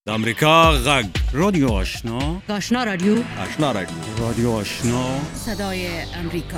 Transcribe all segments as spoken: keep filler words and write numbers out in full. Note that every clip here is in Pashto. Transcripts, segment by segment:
د امریکا غږ رادیو آشنا آشنا رادیو آشنا رادیو رادیو آشنا صدای امریکا.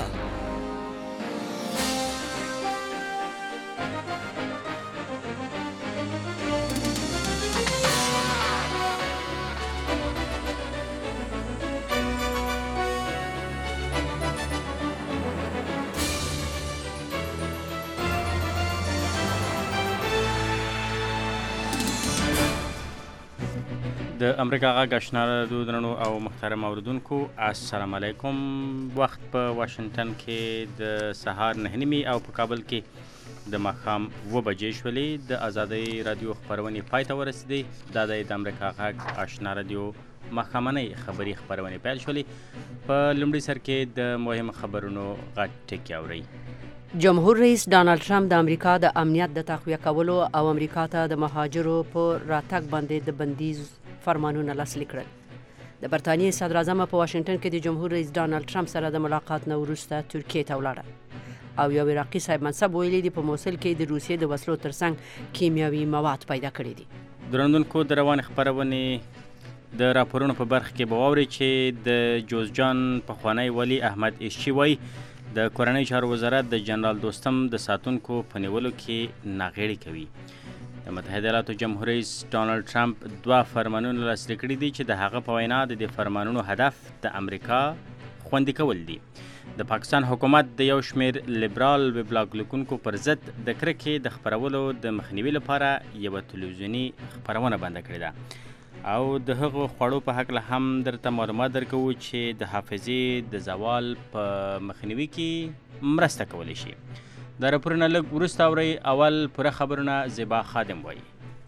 د امریکا غږ آشنا رادیو درنو او محترم اوریدونکو السلام علیکم. وخت په واشنگټن کې د سهار نهه نیمې او په کابل کې د ماښام اوه بجې شولې. د ازادۍ رادیو خپرونې پای ته ورسېدې. دا د امریکا غږ آشنا رادیو ماښامنۍ خبري خپرونې پیل شولې. په لومړي سر کې د مهم خبرونو غټ ټکي اورئ. جمهور رئیس ډانلډ ټرمپ د امریکا د امنیت د تقویه کولو او امریکا ته د مهاجرو په راتګ باندې د بندیز فرمانونه لاسلیک کړل. د برتانیې صدر اعظم په واشنگټن کې د جمهور رئیس ډانلډ ټرمپ سره د ملاقات نه وروسته ترکیې ته ولاړه او یو عراقي صاحب منصب ویلي دي په موصل کې د روسیې د وسلو ترڅنګ کیمیاوي مواد پیدا کړي دي. درنوونکو د روان خپرونې د راپورونو په برخه کې به واورئ چې د جوزجان پخوانی ولی احمد ایشچي وایي د کورنۍ چارو وزارت د جنرال دوستم د ساتونکو په نیولو کې ناغېړي کوي. د متحده ایالاتو جمهور رئیس ډانلډ ټرمپ دوه فرمانونه لاسلیک کړي دي چې د هغه په وینا د دې فرمانونو هدف د امریکا خوندي کول دي. د پاکستان حکومت د یو شمېر لیبرال ویبلاګ لیکونکو پر ضد د کرکې د خپرولو د مخنیوي لپاره یوه تلویزیوني خپرونه بنده کړې ده او د هغو خوړو په هکله هم درته معلومات درکوو چې د حافظې د زوال په مخنیوي کې مرسته کولی شي. دا راپورونه لږ وروسته اورئ. اول پوره خبرونه زیبا خادم وایي.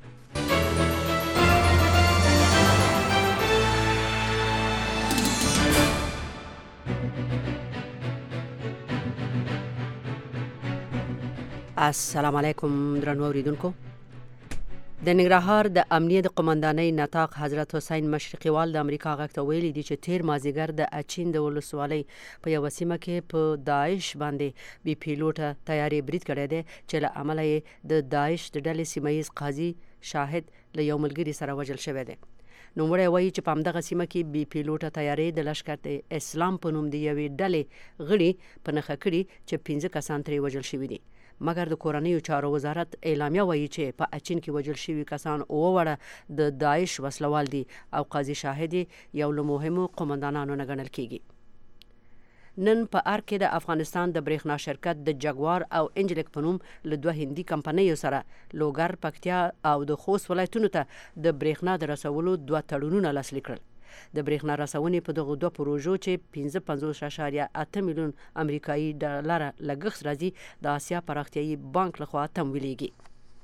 السلام علیکم درنو اوریدونکو. د ننګرهار د امنیه د قمندانۍ نطاق حضرت حسین مشرقي وال د امریکا غږ ته ویلي دي چې تیر مازدیګر د اچین د ولسوالۍ په یوه سیمه کې په داعش باندې بي پیلوټه تیارې برید کړی دی چې له امله یې د داعش د ډلې سیمه ییز قاضي شاهد له یو ملګري سره وژل شوی دی. نوموړی وایي چې په همدغه سیمه کې بي پیلوټه تیارې د لښکر د اسلام په نوم د یوې ډلې غړي په نښه کړي چې پنځه کسان ترې وژل شوي دي. مګر د کورنیو چارو وزارت اعلامیه وایي چې په اچین کې وژل شوي کسان اوه وړه د داعش وسلوال دي او قاضي شاهد یو له مهمو قمندانانو نه ګڼل کیږي. نن په ارګ کې د افغانستان د برېښنا شرکت د جګوار او انجلک په نوم له دوه هندي کمپنیو سره لوګر، پکتیا او د خوست ولایتونو ته د برېښنا د رسولو دوه تړونونه لاسلیک کړل. د برېښنا رسونې په دغو دوه پروژو چې پنځه پنځوس اعشاریه اته میلیون امریکایي ډالره لګښت راځي د آسیا پراختیایي بانک لخوا تمویلیږي.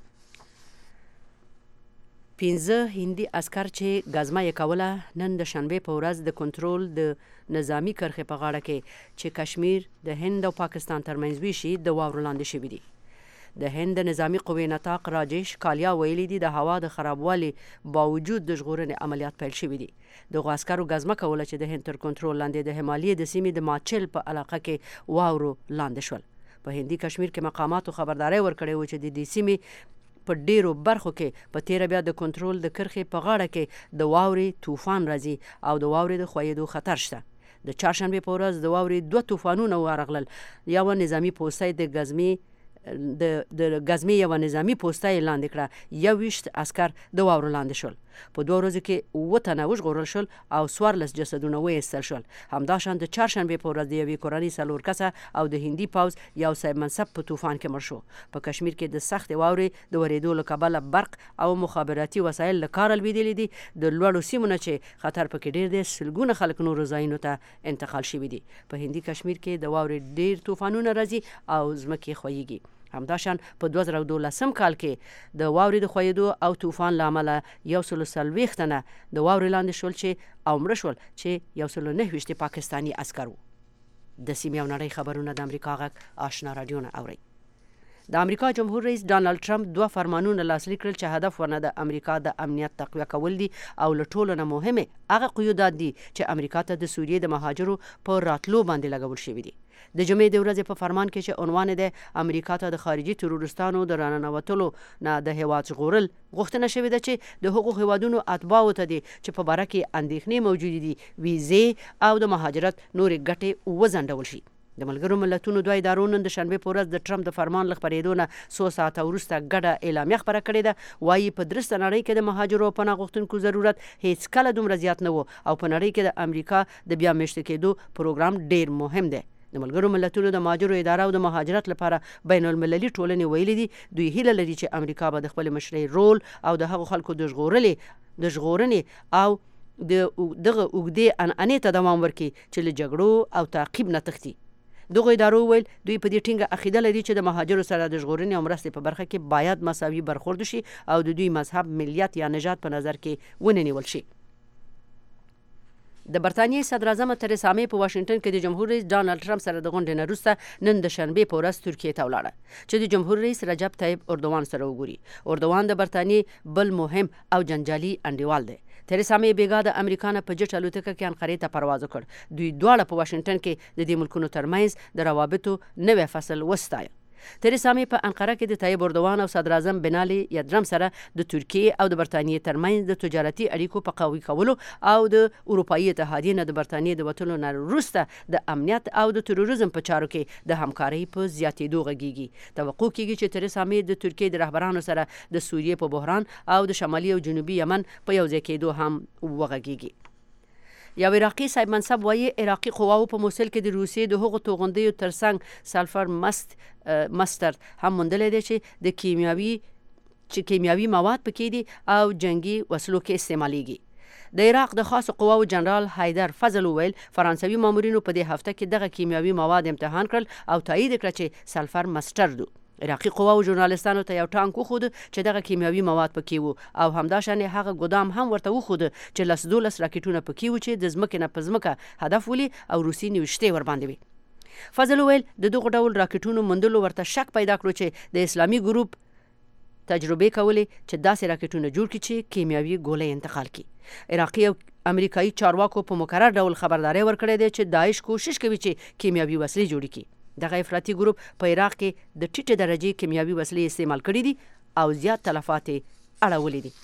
پنځه هندي عسکر چې ګزمه یې کوله نن د شنبې په ورځ د کنټرول د نظامی کرښې په غاړه کې چې کشمیر د هند او پاکستان ترمنځ ویشي د واورو لاندې شوي دي. د هند نظامی قوې نطاق راجیش کالیا ویلي دي د هوا د خرابوالي باوجود د ژغورنې عملیات پیل شوي دي. دغو عسکرو ګزمه کوله چې د هند تر کنټرول لاندې د همالیې د سیمې د ماچل په علاقه کې واورو لاندې شول. په هندي کشمیر کې مقاماتو خبرداری ورکړی و چې د دې سیمې په ډیرو برخو کې په تیره بیا د کنټرول د کرښې په غاړه کې د واورې طوفان راځي او د واورې د ښویېدو خطر شته. د چهارشنبې په ورځ د واورې دوه طوفانونه ورغلل. یوه نظامي پوستی د ګزمې د د ګزمې یوه نظامي پوسته یې لاندې کړه. یو ویشت عسکر د واورو لاندې شول. په دوه ورځو کې اووه تنه وژغورل شول او څوارلس جسدونه وایستل شول. همداشان د چهارشنبې په ورځ د یوې کورنۍ څلور کسه او د هندي پوځ یو صاحب منصب په طوفان کې مړ شو. په کشمیر کې د سختې واورې د ورېدو له کبله برق او مخابراتي وسایل له کاره لوېدلي دي. د لوړو سیمو نه چې خطر پکې ډېر دی سلګونه خلک نورو ځایونو ته انتقال شوي دي. په هندي کشمیر کې د واورې ډېر طوفانونه راځي او ځمکې ښویېږي. همداشان په دوه زره دولسم کال کې د واورې د ښویېدو او طوفان له امله یو سلو څلوېښت تنه د واورې لاندې شول چې او مړه شول چې یو سلو نهه ویشت پاکستاني عسکر وو. د سیمې او نړۍ خبرونه د امریکا غږ آشنا رادیو نه اورئ. د امریکا جمهور رئیس ډانلډ ټرمپ دوه فرمانونه لاسلیک کړل چې هدف ورنه د امریکا د امنیت تقویه کول دي او له ټولو نه مهمه هغه قیودات دي چې امریکا ته د سوریې د مهاجرو په راتلو باندې لګول شوي دي. د جمعې د ورځې په فرمان کې چې عنوان د امریکا ته د خارجي تروریستانو د راننوتلو نه د هیواد ژغورل غوښتنه شوې ده چې د هغو هیوادونو اتباعو ته دي چې په باره کې اندېښنې موجودې دي ویزې او د مهاجرت نورې ګټې وځنډول شي. د ملګرو ملتونو دوه ادارو نن د شنبې په ورځ د ټرمپ د فرمان له خپرېدو نه څو ساعته وروسته ګډه اعلامیه خپره کړې ده. وایي په درسته نړۍ کې د مهاجرو او پناه غوښتونکو ضرورت هیڅ کله دومره زیات نه و او په نړۍ کې د امریکا د بیا میشته کېدو پروګرام ډیر مهم دی. د ملګرو ملتونو د مهاجرو اداره او د مهاجرت لپاره بین المللي ټولنې ویلي دي دوی هیله لري چې امریکا به د خپل مشرۍ رول او د هغو خلکو د ژغورلې د ژغورنې او د دغه اوږدې عنعنې ته دوام ورکړي چې له جګړو او تعقیب نه تښتي. دغو ادارو ویل دوی په دې ټینګه عقیده لري چې د مهاجرو سره د ژغورنې او مرستې په برخه کې باید مساوي برخورد شي او د دوی مذهب، ملیت یا نژاد په نظر کې ونه نیول شي. د برتانیې صدر اعظم تریسا مې په واشنگټن کې د جمهور رئیس ډانلډ ټرمپ سره د غونډې نه وروسته نن د شنبې په ورځ ترکیې ته ولاړه چې د جمهور رئیس رجب طیب اردوان سره وګوري. اردوان د برتانیې بل مهم او جنجالي انډیوال دی. تریسا مې بیګا د امریکا نه په جټ الوتکه کې انقرې ته پرواز وکړ. دوی دواړه په واشنگټن کې د دې ملکونو ترمنځ د روابطو نوی فصل وستایه. تریسا مې په انقره کې د طیب اردوان او صدر اعظم بنالي یلدرم سره د ترکیې او د برتانیې ترمنځ د تجارتي اړیکو په قوي کولو او د اروپایي اتحادیې نه د برتانیې د وتلو نه وروسته د امنیت او د تروریزم په چارو کې د همکارۍ په زیاتېدو غږیږي. توقع کیږي چې تریسا مې د ترکیې د رهبرانو سره د سوریې په بحران او د شمالي او جنوبي یمن په یو ځای کېدو هم وغږیږي. یو عراقي صاحب منصب وایي عراقي قواو په موسل کې د روسیې د هغو توغندیو ترڅنګ سلفر مست مستر هم موندلی دی چې د کیمیاوي چې کیمیاوي مواد پکې دي او جنگي وسلو کې استعمالیږي. د عراق د خاص قواو جنرال حیدر فضل ویل فرانسوي مامورینو په دې هفته کې دغه کیمیاوي مواد امتحان کړل او تایید کړ چې سلفر مستر دو. عراقي قواو ژورنالستانو ته یو ټانک وښود چې دغه کیمیاوي مواد پکې وو او همداشانې هغه ګودام هم ورته وښود چې لس دولس راکټونه پکې وو چې د ځمکې نه په ځمکه هدف ولي او روسي نیوشتې ورباندې وي. فضل ویل د دغو ډول راکټونو موندلو ورته شک پیدا کړو چې د اسلامي ګروپ تجربې کولې چې داسې راکټونه جوړ کړي چې کیمیاوي ګولۍ انتقال کړي. عراقي او امریکایي چارواکو په مکرر ډول خبرداری ورکړې ده چې داعش کوشش کوي چې کیمیاوي وسلې جوړې کړي. دغه افراطي ګروپ په عراق کې د ټیټه درجې کیمیاوي وسلې استعمال کړي دي او زیات تلفات اړولي دي.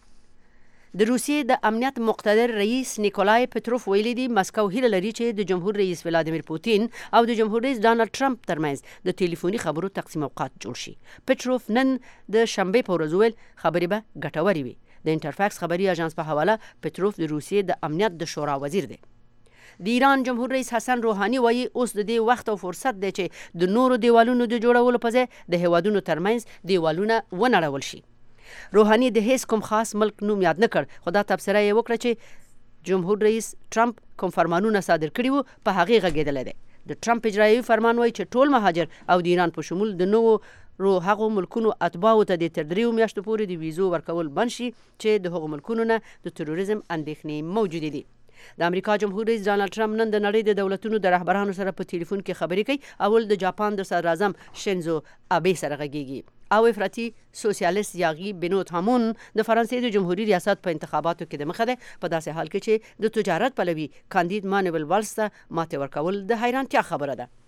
د روسیې د امنیت مقتدر رئیس نیکولای پتروف ویلي دي مسکو هیله لري چې د جمهور رئیس ولادیمیر پوتین او د جمهور رئیس ډانلډ ټرمپ ترمنځ د ټلیفوني خبرو تقسیم اوقات جوړ شي. پتروف نن د شنبې په ورځ ویل خبرې به ګټورې وي. د انټرفاکس خبري اژانس په حواله پتروف د روسیې د امنیت د شورا وزیر دی. د ایران جمهور رئیس حسن روحاني وایي اوس د دې وخت او فرصت دی چې د نورو دیوالونو د جوړولو په ځای د هیوادونو ترمنځ دیوالونه ونړول شي. روحاني د هیڅ کوم خاص ملک نوم یاد نه کړ خو دا تبصره یې وکړه چې جمهور رئیس ټرمپ کوم فرمانونه صادر کړي وو په هغې غږېدلی دی. د ټرمپ اجرایوي فرمان وایي چې ټول مهاجر او د ایران په شمول د نوو رو هغو ملکونو اتباعو ته د تر دریو میاشتو پورې د ویزو ورکول بند شي چې د هغو ملکونو نه د تروریزم اندېښنې موجودې دي. د امریکا جمهور رئیس ډانلډ ټرمپ نن د نړۍ د دولتونو د رهبرانو سره په ټلیفون کې خبرې کوي. اول د جاپان د صدر اعظم شینزو آبې سره غږیږي او افراطي سوسیالیست یاغي بنوت هامون د فرانسې د جمهوریت ریاست په انتخاباتو کې د مخه ده په داسې حال کې چې د تجارت پلوي کاندید مانویل والز ته ماتې ورکول د حیرانتیا خبره ده.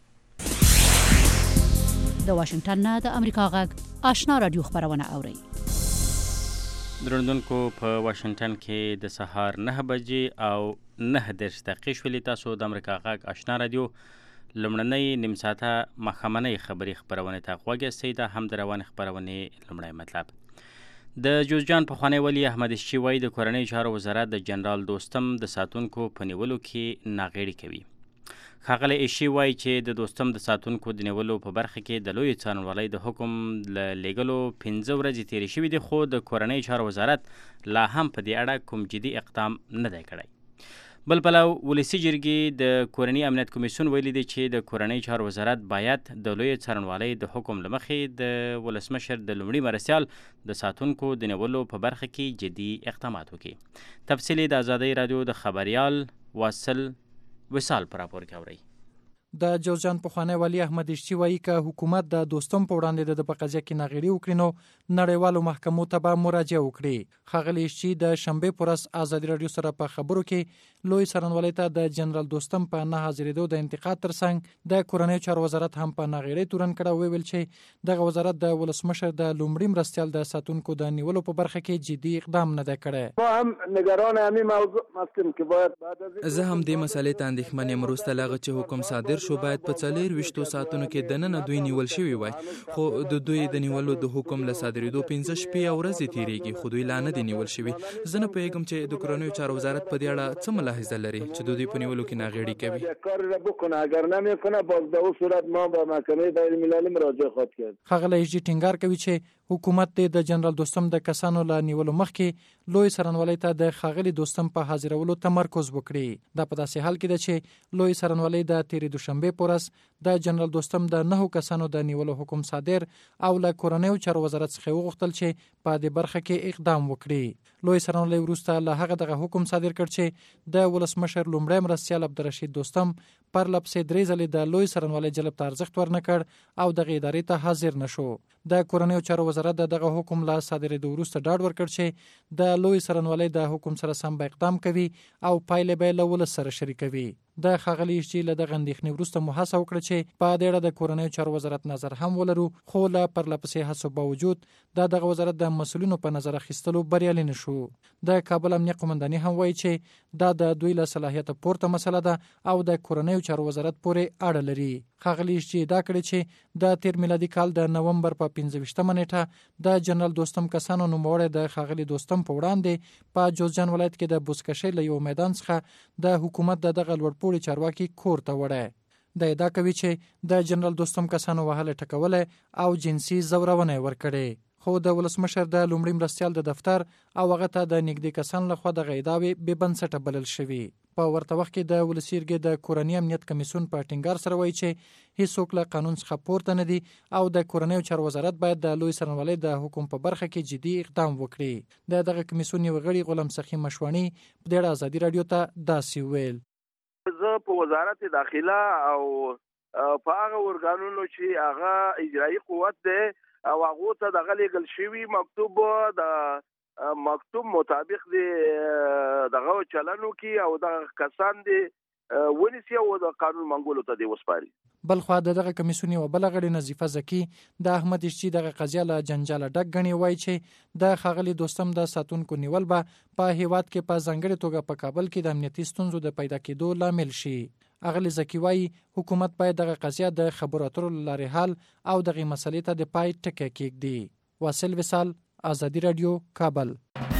د واشنگټن نه د امریکا غږ آشنا رادیو خبرونه اوري. درندونکو په واشنگټن کې د سهار نه بجې او نه دېرش دقیقې شولې. تاسو د امریکا غږ آشنا رادیو لومړنۍ نیم ساعته ماښامنۍ خبري خپرونې ته غوږ یاستئ. دا هم د روانې خپرونې لومړی مطلب. د جوزجان پخوانی ولی احمد اشچي وایي د کورنۍ چارو وزارت د جنرال دوستم د ساتونکو په نیولو کې ناغېړي کوي. ښاغلی اشچي وایي چې د دوستم د ساتونکو د نیولو په برخه کې د لوی څارنوالۍ د حکم له لیږلو پنځه ورځې تېرې شوي دي خو د کورنۍ چارو وزارت لا هم په دې اړه کوم جدي اقدام نه دی کړی. بل پلو ولسي جرګې د کورني امنیت کمیسیون ویلي دی چې د کورنۍ چارو وزارت باید د لوی څارنوالۍ د حکم له مخې د ولسمشر د لومړي مرستیال د ساتونکو د نیولو په برخه کې جدي اقدامات وکړي. تفصیل د ازادۍ رادیو د خبریال واصل وصال پر راپور کې اورئ. د جوزجان پخوانی والي احمد اشچی وایي که حکومت د دوستم په وړاندې د په قضیه کې ناغېړي وکړي نو نړیوالو محکمو ته به مراجعه وکړي. ښاغلي اشچی د شنبې په ورځ ازادي راډیو سره په خبرو کې لوی څارنوالۍ ته د جنرال دوستم په نه حاضرېدو د انتقاد ترڅنګ د کورنیو چارو وزارت هم په ناغېړۍ تورن کړه او وویل چې دغه وزارت د ولسمشر د لومړي مرستیال د ساتونکو د نیولو په برخه کې جدي اقدام نه دی کړی. ما هم نگران همین موضوع هستیم که باید بعد از زه هم دې مسلې ته اندېښمن یم. وروسته له هغه چې حکم صادر شو باید په څلور ویشتو ساعتونو کې دننه دوی نیول شوي وای، خو د دوی د نیولو د حکم له صادرېدو پنځه شپې او ورځې تېرېږي خو دوی لا نه دي نیول شوي. زه نه پوهېږم چې د کورنیو چارو وزارت په دې اړه څه ملاحظه لري چې د دوی په نیولو کې ناغېړي کوي. کار را بکنه، اگر نمیکنه باز به اون صورت ما به محکمه بین المللی مراجعه خواهد کرد. ښاغلی اشچی ټینګار کوي چې حکومت د جنرال دوستم د کسانو له نیولو مخکې لوی څارنوالۍ ته د ښاغلي دوستم په حاضرولو تمرکز وکړي. دا په داسې حال کې ده چې لوی څارنوالۍ د تېرې دوشنبې په ورځ د جنرال دوستم د نهو کسانو د نیولو حکم صادر او له کورنیو چارو وزارت څخه وغوښتل چې په دې برخه کې اقدام وکړي. لوی څارنوالۍ وروسته له هغه دغه حکم صادر کړ چې د ولسمشر لومړی مرستیال عبدالرشید دوستم پر لپسې درې ځلې د لوی څارنوالۍ جلب ته ارزښت ورنکړ او دغه ادارې ته حاضر نشو. د کورنیو چارو وزارت د دغه حکم له صادرېدو وروسته ډاډ ورکړ چې د لوی څارنوالۍ د حکم سره سم به اقدام کوي او پایلې به یې له ولس سره شریکوي. د ښاغلي اشچی له دغه اندېښنې وروسته مو هڅه وکړه چې په دې اړه د کورنیو چارو وزارت نظر هم ولرو، خو له پرلپسې هڅو باوجود د دغه وزارت د مسؤلینو په نظر اخیستلو بریالي نه شو. د کابل امنیه قومنداني هم وایي چې دا د دوی له صلاحیته پورته مسله ده او د کورنیو چارو وزارت پورې اړه لري. ښاغلي اشچی دا کړی چې د تیر میلادي کال د نومبر په پنځه ویشتمه نیټه د جنرال دوستم کسانو نوموړی د ښاغلي دوستم په وړاندې په جوزجان ولایت کې د بزکشۍ له یو میدان څخه د حکومت د دغه لوړپوړي چارواکي کور ته وړی. د ادعا کوي چې د جنرال دوستم کسانو وهله ټکولی او جنسي ځورونه یې ورکړې، خو د ولسمشر د لومړي مرستیال د دفتر او هغه ته د نږدې کسانو لخوا دغه ادعاوې بې بنسټه بلل شوي. په ورته وخت کې د ولسي جرګې د کورني امنیت کمیسیون په ټینګار سره وایي چې هیڅوک له قانون څخه پورته نه دي او د کورنیو چارو وزارت باید د لوی څارنوالۍ د حکم په برخه کې جدي اقدام وکړي. د دغه کمیسیون یو غړي غلام سخي مشوانی په دې اړه ازادي راډیو ته داسې ویل: زه په وزارت داخله او په هغه ورګانونو چې هغه اجرایي قوت دی او هغه ته دغه لیږل شوي مکتوب د مکتوب مطابق دی دغه چلنو کې او دغه کسان دی ونیسي او د قانون منګولو ته دی وسپاري. بلخوا د دغه کمیسیون یوه بله غړې نظیفه زکي د احمد اشچی دغه قضیه له جنجاله ډک ګڼي. وایي چې د ښاغلي دوستم د ساتونکو نیول به په هیواد کې په ځانګړې توګه په کابل کې د امنیتي ستونزو د پیدا کېدو لامل شي. اغلی زکی وایي حکومت باید دغه قضیه د خبرو اترو له لارې حل او دغه مسلې ته د پای ټکی کېږدي. واصل وصال، ازادي راډیو، کابل.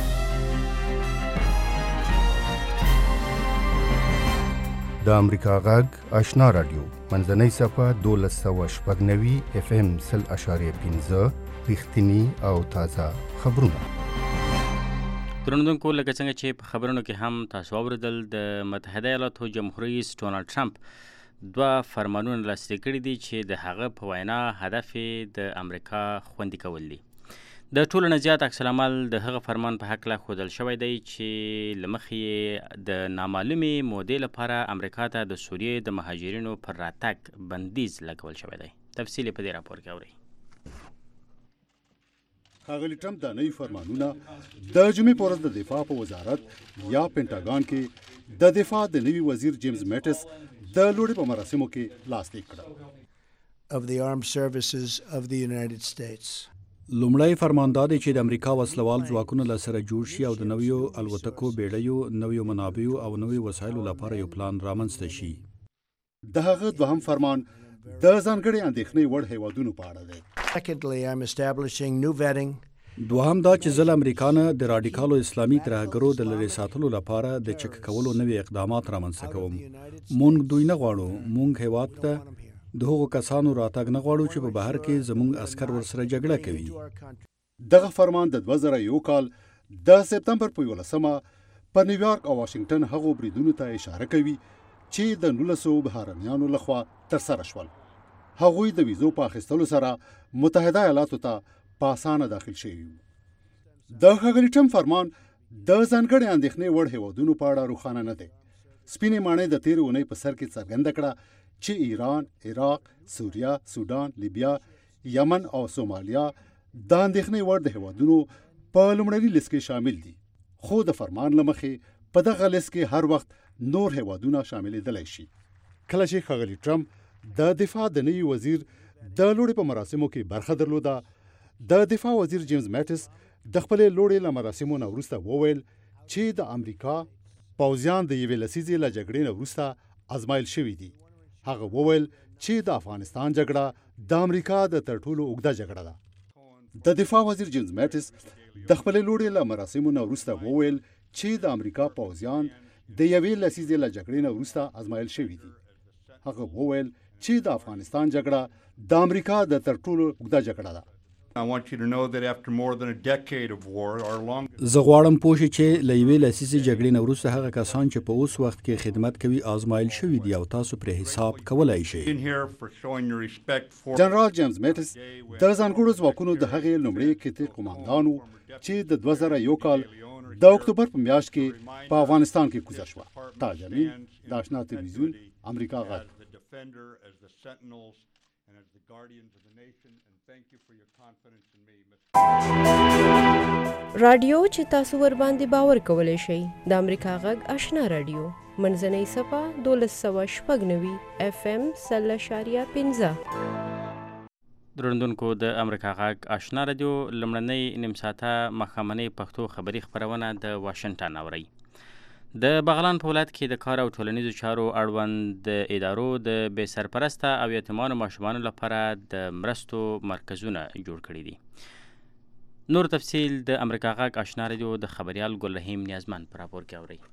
د امریکا غږ آشنا راډیو منځنۍ صفحه دولس سوه شپږ نوي اف ام سل اشاریه پنځه رښتیني او تازه خبرونه. درنوونکو لکه څنګه چې په خبرونو کې هم تاسو اوریدل، د متحده ایالاتو جمهور رئیس ډونالډ ټرمپ دوه فرمانونه لاسلیک کړي دي چې د هغه په وینا هدف د امریکا خوندي کول دي. د ټولو نه زیات عکس العمل د هغه فرمان په هکله ښودل شوی دی چې له مخې د نامعلومې مودې لپاره امریکا ته د سوریې د مهاجرینو پر راتګ بندیز لګول شوی دی. تفصیل په دې راپور کې اورئ. ښاغلي ټرمپ دا نوي فرمانونه د جمعې په ورځ د دفاع په وزارت یا پینټاګان کې د دفاع د نوي وزیر جیمز میټس د لوړې په مراسمو کې لاسلیک کړل. of the armed services of the United States. لومړی فرمان دا دی چې د امریکا وسلوال ځواکونه له سره جوړ شي او د نویو الوتکو بیړیو، نویو منابعو او نویو وسایلو لپاره یو پلان رامنځته شي. د هغه دوهم فرمان د ځانګړې اندېښنې وړ هیوادونو په اړه دی. Secondly, I'm establishing new vetting. دوهم دا چې زه له امریکا نه د راډیکالو اسلامي ترهګرو د لرې ساتلو لپاره د چک کولو نوي اقدامات رامنځته کوم. مونږ دوی نه غواړو، مونږ هیواد ته د هغو کسانو راتګ نه غواړو چې په بهر کې زموږ عسکر ورسره جګړه کوي. دغه فرمان د دوه زره یو کال د سپتمبر په یولسمه په نیویارک او واشنگټن هغو بریدونو ته اشاره کوي چې د نولسو بهرنیانو لخوا ترسره شول. هغوی د ویزو په اخیستلو سره متحده ایالاتو ته په اسانه داخل شوي وو. د ښاغلي ټرمپ فرمان د ځانګړې اندېښنې وړ هیوادونو په اړه روښانه نه دی. سپینې ماڼۍ د تېرې اونۍ په سر کې څرګنده کړه چې ایران، عراق، سوریه، سودان، لیبیا، یمن او سومالیا د اندېښنې وړ د هیوادونو په لومړني لیست کې شامل دي، خو د فرمان له مخې په دغه لیست کې هر وخت نور هیوادونه شاملېدلی شي. کله چې ښاغلي ټرمپ د دفاع د نوي وزیر د لوړې په مراسمو کې برخه درلوده، د دفاع وزیر جیمز میټس د خپلې لوړې له مراسمو نه وروسته وویل چې د امریکا پوځیان د یوې لسیزې له جګړې نه وروسته ازمایل شوي دي. هغه وویل چې د افغانستان جګړه د امریکا د تر ټولو اوږده جګړه ده. د دفاع وزیر جیمز میټس د خپلې لوړې له مراسمو نه وروسته وویل چې د امریکا پوځیان د یوې لسیزې له جګړې نه وروسته ازمایل شوي دي. هغه وویل چې د افغانستان جګړه د امریکا د تر ټولو اوږده جګړه ده. I want you to know that after more than a decade of war, our long زه غواړم پوه شئ چې له یوې لسیزې جګړې نه وروسته هغه کسان چې په اوس وخت کې خدمت کوي آزمایل شوي دي او تاسو پرې حساب کولی شئ. جنرال جیمز میټس د ځانګړو ځواکونو د هغې لومړي قطعې قماندان و چې د دوه زره یو کال د اکتوبر په میاشت کې په افغانستان کې کوزه شوه. تاج امین، د آشنا تلویزیون، امریکا غږ. رادیو چې تاسو ور باندې باور کولای شئ د امریکا غږ آشنا رادیو منځنۍ صفه دولس سوه شپږ نوي اف ام سل اشاریه پنځه. درندونکو د امریکا غږ آشنا رادیو لمړنۍ نیم ساعته ماښامنۍ پښتو خبري خپرونه د واشنګټن اورئ. د بغلان په ولایت کې د کار او ټولنیزو چارو اړوند د ادارو د بې سرپرسته او یتیمانو ماشومانو لپاره د مرستو مرکزونه جوړ کړي دي. نور تفصیل د امریکا غږ آشنا رادیو د خبریال ګل رحیم نیازمن په راپور کې اورئ.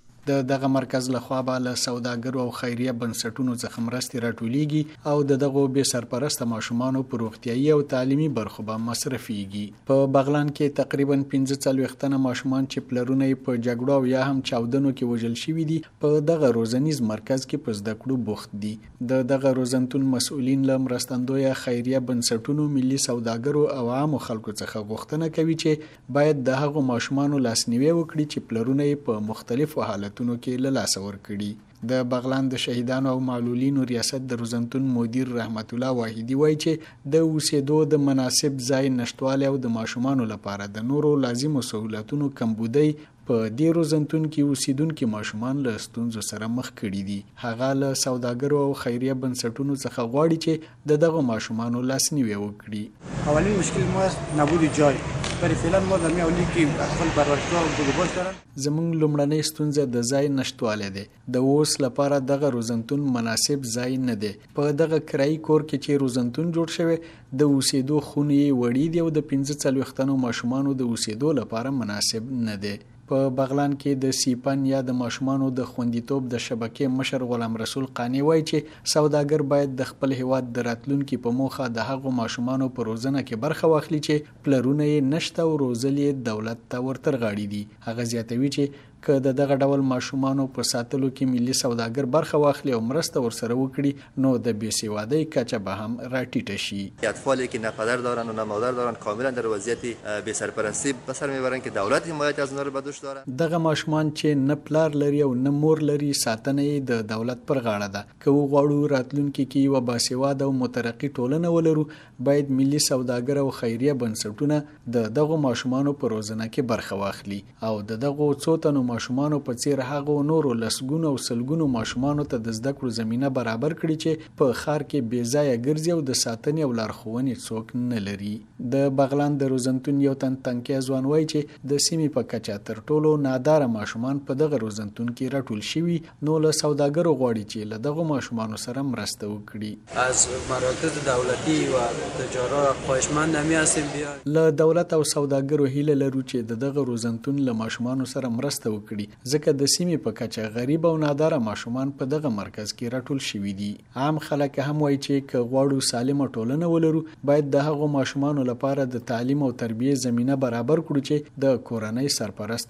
د دغه مرکز لخوا به له سوداګرو او خیریه بنسټونو څخه مرستې راټولیږي او د دغو بې سرپرسته ماشومانو په روغتیایي او تعلیمي برخو به مصرفیږي. په بغلان کې تقریبا پنځه څلوېښت تنه ماشومان چې پلرونه یې په جګړو او یا هم چاودنو کې وژل شوي دي په دغه روزنیز مرکز کې په زده کړو بوخت دي. د دغه روزنتون مسؤلین له مرستندویه خیریه بنسټونو، ملي سوداګرو او عامو خلکو څخه غوښتنه کوي چې باید د هغو ماشومانو لاسنیوی وکړي چې پلرونه یې په مختلفو حالتونو کې له لاسه ورکړي. د بغلان د شهیدانو او معلولینو ریاست د روزنتون مدیر رحمت الله واحدی وایي چې د اوسېدو د مناسب ځای نشټوالی او د ماشومانو لپاره د نورو لازمو سهولتونو کمبودی په دې روزنتون کې اوسیدونکي ماشومان له ستونزو سره مخ کړي دي. هغه له سوداګرو او خیریه بنسټونو څخه غواړي چې د دغه ماشومانو لاسنیوی وکړي. اولین مشکل ما نبود جای برای فعلا ما در میاولی که خپل پرورشگاه او بزرگوار دارن. زمونږ لومړنۍ ستونزه د ځای نشټوالی دی. د اوس لپاره دغه روزنتون مناسب ځای نه دی. په دغه کرایي کور کې چې روزنتون جوړ شوی د اوسېدو خونې وړې دي او د پنځه څلوېښت تنو ماشومانو د اوسېدو لپاره مناسب نه دی. په بغلان کې د سیپن یا د ماشومانو د خوندیتوب د شبکې مشر غلام رسول قانی وایي چې سوداګر باید د خپل هیواد د راتلونکي په موخه د هغو ماشومانو په روزنه کې برخه واخلي چې پلرونه یې نشته او روزل یې دولت ته ورترغاړي دي. هغه زیاتوي چې که د دغه ډول ماشومانو په ساتلو کې ملي سوداګر برخه واخلي او مرسته ورسره وکړي نو د بې سوادۍ کچه به هم راټیټه شي. اطفالی که نه پدر دارن و نه مادر دارن کاملا در وضعیت بې سرپرستی به سر میبرن که دولت حمایت از اونها رو به دوش داره. دغه ماشومان چې نه پلار لري او نه مور لري ساتنه یې د دولت پر غاړه ده. که وغواړو راتلونکي کې یوه باسواده او مترقي ټولنه ولرو باید ملي سوداګر او خیریه بنسټونه د دغو ماشومانو په روزنه کې برخه واخلي او د دغو څو تنو ماشومانو په څیر هغو نورو لسګونو او سلګونو ماشومانو ته د زده کړو زمینه برابر کړي چې په ښار کې بې ځایه ګرځي او د ساتنې او لارښوونې څوک نه لري. د بغلان د روزنتون یو تن تنکي ځوان وایي چې د سیمې په کچه تر ټولو ناداره ماشومان په دغه روزنتون کې راټول شوي نو له سوداګرو غواړي چې له دغو ماشومانو سره مرسته وکړي. از مراکز دولتی و تجارا خواهشمند هستیم بیا له دولت او سوداګرو هیله لرو چې د دغه روزنتون له ماشومانو سره مرسته وکړي ځکه د سیمې په کچه غریب او ناداره ماشومان په دغه مرکز کې راټول شوي دي. عام خلک هم وایي چې که غواړو سالمه ټولنه ولرو باید د هغو ماشومانو لپاره د تعلیم او تربیې زمینه برابر کړو چې د کورنۍ سرپرست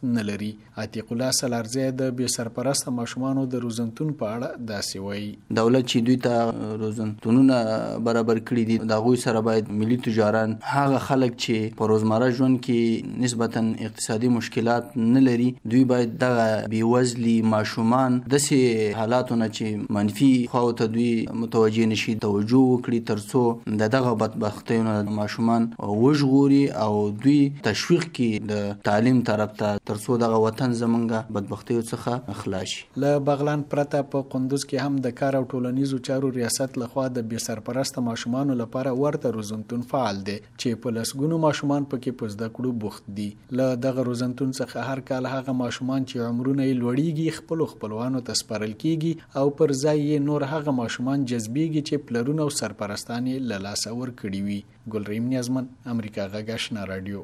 نه لري. عتیق الله سلارزی د بې سرپرسته ماشومانو د روزنتون په اړه داسې وایي. دولت چې دوی ته روزنتونونه برابر کړي دي د هغوی سره باید ملي تجاران هغه خلک چې په روزمره ژوند کې نسبتا اقتصادي مشکلات نه لري دوی باید دغه بېوزلي ماشومان داسې حالاتو نه چې منفي خواو ته دوی متوجه نشي توجه وکړي تر څو د دغه بدبختیو نه ماشومان وژغوري او دوی تشویق کړي د تعلیم طرف ته تر څو دغه وطن زمونږ بدبختیو څخه خلاص شي. له بغلان پرته په قندوز کې هم د کار او ټولنیزو چارو ریاست لخوا د بې سرپرسته ماشومانو لپاره ورته روزنتون فعال دی چې په لسګونو ماشومان پکې په زده کړو بوخت دي. له دغه روزنتون څخه هر کال هغه ماشومان چې عمرونه یې لوړیږي خپلو خپلوانو ته سپارل کیږي او پر ځای یې نور هغه ماشومان جذبیږي چې پلرونه او سرپرستان یې له لاسه ورکړي وي. ګلریم نیازمن، امریکا غږ آشنا رادیو.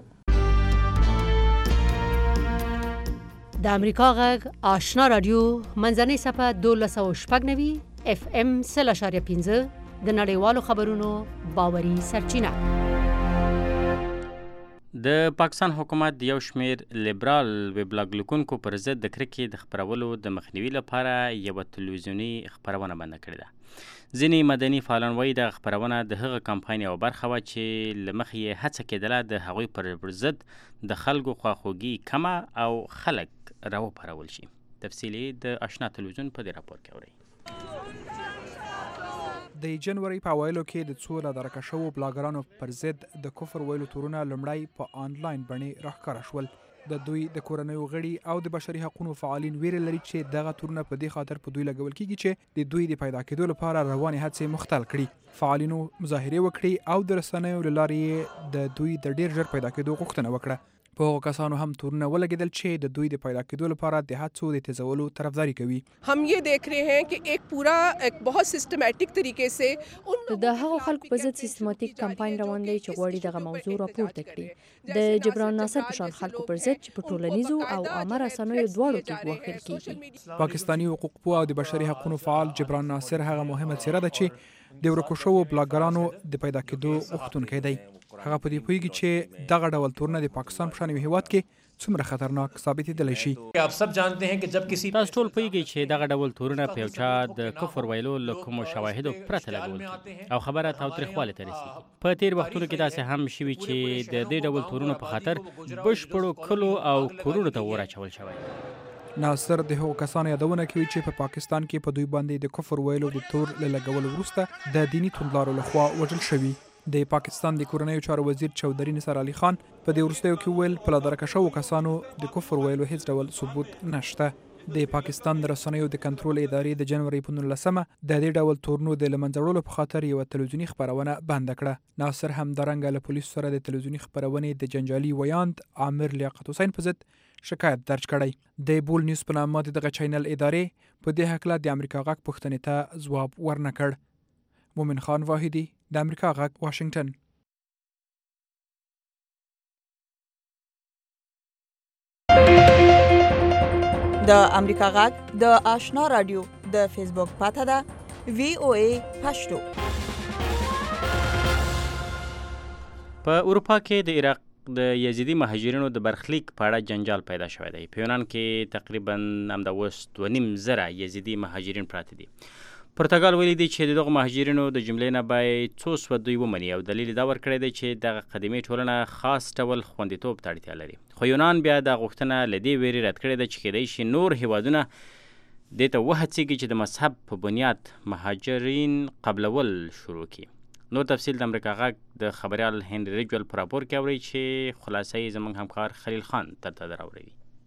د امریکا غږ آشنا رادیو منځنۍ صفحه دولس سوه شپږ نوي اف ام سل اشاریه پنځه د نړیوالو خبرونو باوري سرچینه. د پاکستان حکومت د یو شمیر لیبرال ویبلاګ لیکونکو پر ضد د کرکې د خپرولو د مخنیوي لپاره یوه تلویزیوني خپرونه بنده کړې ده. ځینې مدني فعالان وایي دغه خپرونه د هغه کمپاین یوه برخه وه چې له مخې یې هڅه کېدله د هغوی پر ضد د خلکو خواخوږي کمه او خلک راوپارول شي. تفصیل د آشنا تلویزیون په دې راپور کې اورئ. د جنوري په اوایلو کې د څو رادرکه شوو بلاګرانو پر ضد د کفر ویلو تورونه لومړی په آنلاین بڼې راښکاره شول. د دوی د کورنیو غړي او د بشري حقوقو فعالین ویره لري چې دغه تورونه په دې خاطر په دوی لګول کیږي چې د دوی د پیدا کېدو لپاره روانې هڅې مختل کړي. فعالینو مظاهرې وکړي او د رسنیو له لارې د دوی د ډیر ژر پیدا کېدو غوښتنه وکړه. په هغو کسانو هم تورونه ولګېدل چې د دوی د پیدا کېدو لپاره د هڅو د تیزولو طرفداري کوي. हम ये देख रहे हैं कि एक पूरा एक बहुत सिस्टمैटिक तरीके से د هغو خلکو په ضد سیستماتیک کمپاین روان دی چې غواړي دغه موضوع راپورته کړي. د جبران ناصر په شان خلکو پر ضد چې په ټولنیزو او عامه رسنیو دواړو کې ګواښل کیږي. پاکستاني حقوق پوه او د بشري حقوقو فعال جبران ناصر هغه مهمه څیره ده چې د ورکو شوو بلاګرانو د پیدا کېدو غوښتونکی دی. هغه په دې پوهیږي چې دغه ډول تورونه د پاکستان په شان یو هیواد کې څومره خطرناک ثابتېدلی شي. تاسو ټول پوهیږئ چې دغه ډول تورونه په یو چا د کفر ویلو له کومو شواهدو پرته لګول کېږي او خبره تاوتریخوالي ته رسېږي. په تېر وختونو کې داسې هم شوي چې د دې ډول تورونو په خاطر بشپړو کلو او کورونو ته اور اچول شوی. ناصر د هغو کسانو یادونه کوي چې په پاکستان کې په دوی باندې د کفر ویلو د تور له لګولو وروسته د دیني توندلارو لخوا وژل شوي. د پاکستان د کورنیو چارو وزیر چودري نثار علي خان په دې وروستیو کې ویل په لادرکه شوو کسانو د کفر ویلو هیڅ ډول ثبوت نشته. د پاکستان د رسنیو د کنټرول ادارې د جنوري په نولسمه د دې ډول تورنو د له منځه وړلو په خاطر یوه تلویزیوني خپرونه بنده کړه. ناصر همدارنګه له پولیسو سره د تلویزیوني خپرونې د جنجالي ویاند عامر لیاقت حسین په ضد شکایت درج کړی. د بول نیوز په نامه د دغه چینل ادارې په دې هکله د امریکا غږ پوښتنې ته ځواب ورنه کړ. مومن خان واحدي، د امریکا غږ، واشنگټن. د امریکا غږ د آشنا رادیو د فیسبوک پاته ده وی او ای پښتو. په اروپا کې د عراق د یزیدي مهاجرینو د برخلیک په اړه جنجال پیدا شوی دی. په یونان کې تقریبا همدا اوس دوه نیم زره یزیدي مهاجرین پراته دي. پرتګال ویلي دی چې دغه مهاجرینو د جملې نه باید څو سوه دوی ومني او دلیل دا ورکړی دی چې دغه قدیمي ټولنه خاص ډول خوندیتوب ته اړتیا لري. خو یونان بیا دا غوښتنه له دې ویرې رد کړې ده چې کیدای شي نور هیوادونه دې ته وهڅېږي چې د مذهب په بنیاد مهاجرین قبلول شروع کړي. نور تفصیل د امریکا غږ د خبریال هنري ریجول په راپور کې اورئ چې خلاصه یې زموږ همکار خلیل خان درته راوړي.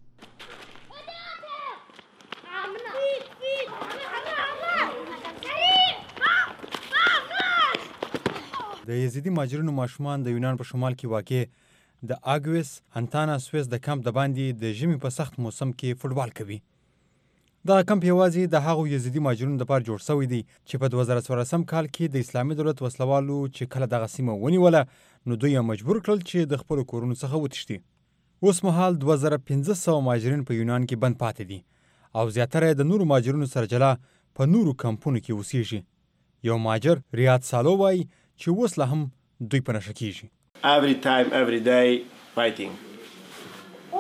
د یزیدي مهاجرینو ماشومان د یونان په شمال کې واقع د اګویس انتانا سویس د کمپ د باندې د ژمي په سخت موسم کې فوټبال کوي. دا کمپ یوازې د هغو یزیدي مهاجرینو لپاره جوړ شوی دی چې په دوه زره څوارلسم کال کې د اسلامي دولت وسلوالو چې کله دغه سیمه ونیوله نو دوی یې مجبور کړل چې د خپلو کورونو څخه وتښتي. اوس مهال دوه زره پنځه سوه مهاجرین په یونان کې بند پاتې دي او زیاتره یې د نورو مهاجرینو سره جلا په نورو کمپونو کې اوسېږي. یو مهاجر ریاض سالو وایي چې اوس لا هم دوی په نښه کېږي. Every time, every day, fighting.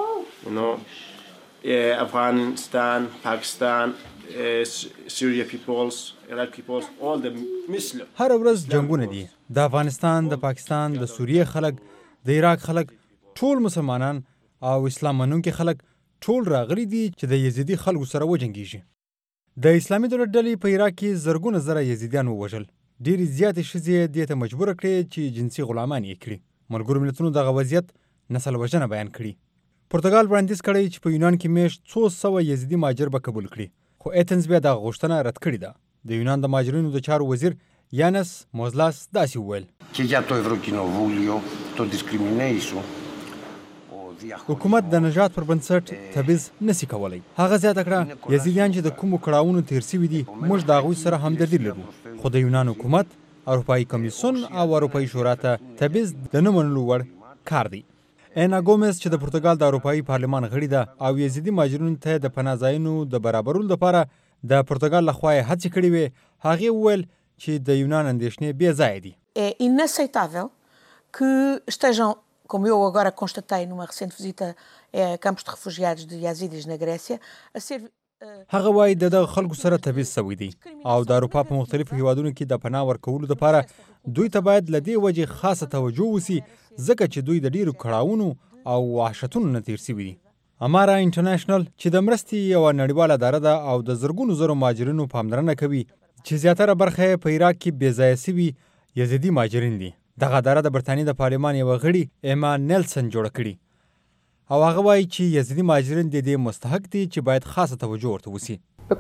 you know, uh, Afghanistan, Pakistan, uh, Syria peoples, Iraq peoples, all the Muslim. هر ورځ جنگونه دي. د افغانستان، د پاکستان، د سوریې خلک، د عراق خلک، ټول مسلمانان او اسلام منونکي خلک ټول راغلي دي چې د یزیدي خلکو سره وجنګیږي. د اسلامي دولت ډلې په عراق کې زرګونه زره یزیدیان ووژل. ډېرې زیاتې ښځې دې ته مجبوره کړې چې جنسي غلامان یې کړي. ملګرو ملتونو دغه وضعیت نسل وژنه بیان کړي. پرتګال وړاندیز کړی چې په یونان کې میاشت څو سوه یزیدي مهاجر به قبول کړي، خو ایتنز بیا دغه غوښتنه رد کړې ده. د یونان د مهاجرینو د چارو وزیر یانس موزلاس داسې وویل: Και για το Ευρωκοινοβούλιο, το discrimination. حکومت د نژاد پر بنسټ تبعیض نسی کولی. هغه زیاته کړه یزیدیان چې د کومو کړاوونو تیر سوي دي موږ د هغوی سره همدردي لرو، خو د یونان حکومت، اروپایي کمیسیون او اروپایي شورا ته تبعیض د نه منلو وړ کار دی. اینا ګومز چې د پرتګال د اروپایي پارلمان غړي ده او یزیدي مهاجرینو ته د پناه ځایونو د برابرولو لپاره د پرتګال لخوا یې هڅې کړې وې، هغې وویل چې د یونان اندېښنې بې ځایه دي. É inaceitável que estejam, como eu agora constatei numa recente visita a campos de refugiados de Yazidis na Grécia, a ser... هغه وایي د دغه خلکو سره تبعیض سوی دی او د اروپا په مختلفو هیوادونو کې د پناه ورکولو لپاره دوی ته باید له دې وجې خاصه توجه وسي ځکه چې دوی د ډیرو کړاوونو او وحشتونو نه تیر سوي دي. امارا انټرنیشنل چې د مرستې یوه نړیواله اداره ده او د زرګونو زرو مهاجرینو پاملرنه کوي چې زیاتره برخه یې په عراق کې بې ځایه سوي یزیدي مهاجرین دي. دغه اداره د برطانیې د پارلمان یوه غړي ایما نیلسن جوړه کړي او هغه وایي چې یزیدي مهاجرین د دې مستحق دي چې باید خاصه توجه ورته وسي.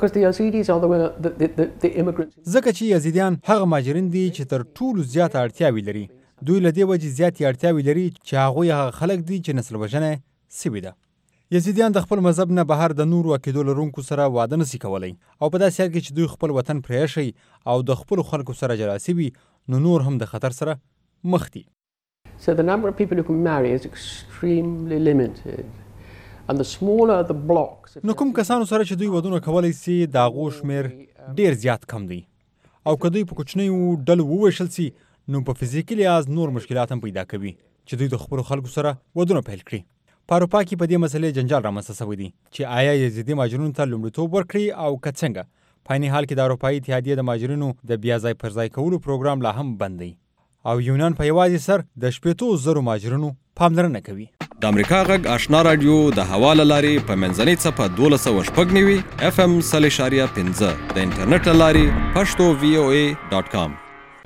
ځکه چې یزیدیان هغه مهاجرین دي چې تر ټولو زیاته اړتیاوې لري. دوی له دې وجې زیاتې اړتیاوې لري چې هغوی هغه خلک دي چې نسل وژنه سوي ده. یزیدیان د خپل مذهب نه بهر د نورو عقیدو لرونکو سره واده نسي کولی او په داسې حال کې چې دوی خپل وطن پرېښی او د خپلو خلکو سره جلا سوي نو نور هم د خطر سره مخ دي. So the number of people who can marry is extremely limited. And the smaller the blocks... نو کوم کسانو سره چې دوی ودونه کولی سي د هغو شمېر ډېر زیات کم دی او که دوی په کوچنیو ډلو وویشل سي نو په فزیکي لحاظ نور مشکلات هم پیدا کوي چې دوی د خپلو خلکو سره ودونه پیل کړي. په اروپا کې په دې مسلې جنجال رامنځته سوی دی چې آیا یزیدي مهاجرینو ته لومړیتوب ورکړي او که څنګه. په عیني حال کې د اروپایي اتحادیې د مهاجرینو د بیا ځای پر ځای کولو پروګرام لا هم بند دی او یونان په یوازې سر د شپېتو زرو مهاجرینو پاملرنه کوي. د امریکا غږ آشنا رادیو د هوا له لارې په منځنۍ څپه دولس سوه شپږ نوي اف ام سل اشاریه پنځه د انټرنیټ له لارې پښتو وی او ای ډاټ کام.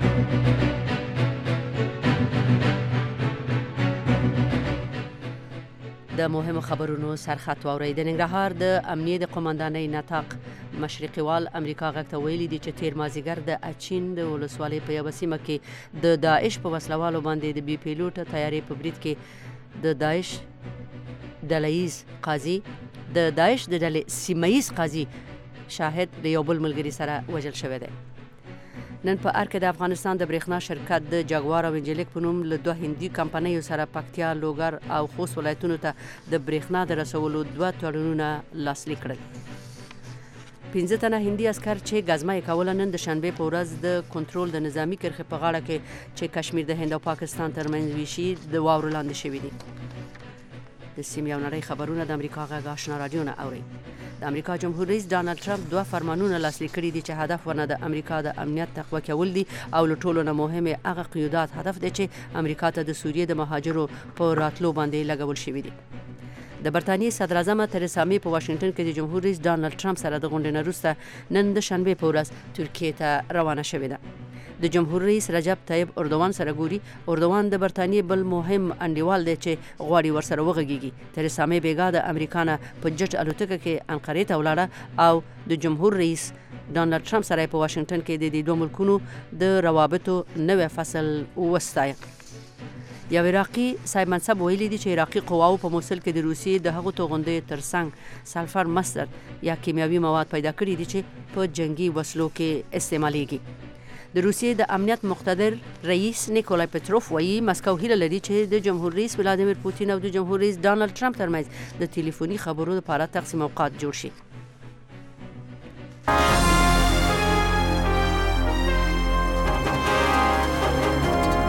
د مهمو خبرونو سرخط واورئ. د ننګرهار د امنیې د قومندانۍ نطاق مشرقي وال امریکا غږ ته ویلي دي چې تیر مازدیګر د اچین د ولسوالۍ په یوه سیمه کې د داعش په وسلوالو باندې د بي پیلوټه طیارې په برید کې د داعش ډلهییز قاضي د داعش د ډلې سیمهییز قاضي شاهد د یو بل ملګري سره وژل شوی دی. نن په ارګ د افغانستان د برېښنا شرکت د جاګوار او انجلیک په نوم له دوه هندي کمپنیو سره پکتیا، لوګر او خوست ولایتونو ته د برېښنا د رسولو دوه تړونونه لاسلیک کړل. پنځه تنه هندي عسکر چې ګزمه یې کوله نن د شنبې په ورځ د کنټرول د نظامی کرښې په غاړه کې چې کشمیر د هند او پاکستان ترمنځ ویشي د واورو لاندې شوي دي. د سیمې او نړۍ خبرونه د امریکا غږ آشنا رادیو نه اورئ. د امریکا جمهور رئیس ډانلډ ټرمپ دوه فرمانونه لاسلیک کړي دي چې هدف ورنه د امریکا د امنیت تقویه کول دي او له ټولو نه مهم هغه قیودات هدف دی چې امریکا ته د سوریې د مهاجرو په راتلو باندې لګول شوي دي. د برطانیې صدر اعظم تریسا مې په واشنگټن کې د جمهور رئیس ډانلډ ټرمپ سره د غونډې نه وروسته نن د شنبې په ورځ ترکیې ته روانه شوې ده. د جمهور رئیس رجب طیب اردوان سره ګوري. اردوان د برطانیې بل مهم انډیوال دی چې غواړي ورسره وغږیږي. تریسا مې بیګا د امریکا نه په جټ الوتکه کې انقرې ته ولاړه او د جمهور رئیس ډانلډ ټرمپ سره په واشنگټن کې د دې دوه ملکونو د روابطو نوی فصل وستایه. یو عراقي صاحب منصب ویلي دي چې عراقي قواو په موصل کې د روسیې د هغو توغندیو ترڅنګ سلفر مصدر یا کیمیاوي مواد پیدا کړي دي چې په جنگي وسلو کې استعمالیږي. د روسیې د امنیت مقتدر رئیس نیکولای پتروف وایي مسکو هیله لري چې د جمهور رئیس ولادیمیر پوتین او د جمهور رئیس ډانلډ ټرمپ ترمنځ د ټلیفوني خبرو لپاره تقسیم اوقات جوړ شي.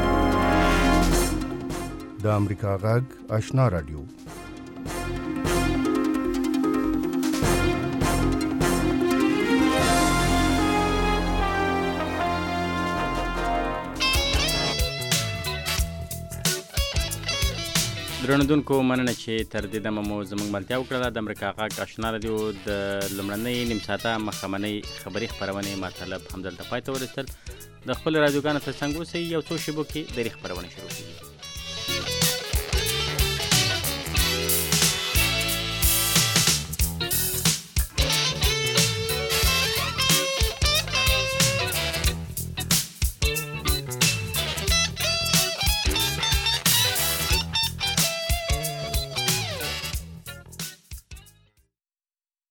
د امریکا غږ آشنا رادیو درنودونکو مننه چې تر دې دمه مو زموږ ملتیا وکړله. د امریکا غږ آشنا رادیو د لومړنۍ نیم ساعته مخامنۍ خبري خپرونې مطلب همدلته پای ته ورسېدل. د خپل رادیوګانو تر څنګ اوسئ، یو څو شېبو کې درې خپرونې شروع کېږي.